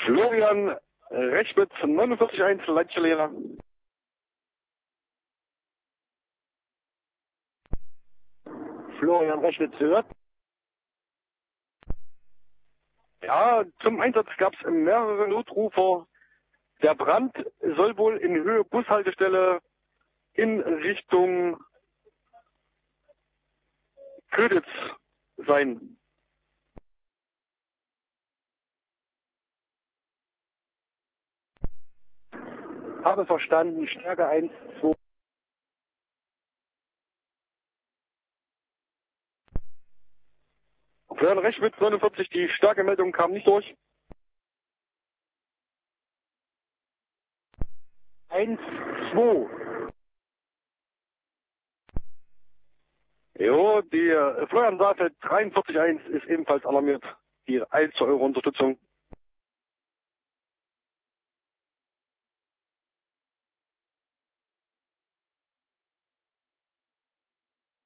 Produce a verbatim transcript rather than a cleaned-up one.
Florian Rechwitz neunundvierzig eins, Leitschelehrer. Florian Rechwitz hört. Ja, zum Einsatz gab es mehrere Notrufer. Der Brand soll wohl in Höhe Bushaltestelle in Richtung Köditz sein. Habe verstanden, Stärke eins, zwei. Florian Rechwitz neunundvierzig, die starke Meldung kam nicht durch. eins, zwei. Jo, die äh, Florian Saalfeld dreiundvierzig eins ist ebenfalls alarmiert. Die eilt zur Euro-Unterstützung.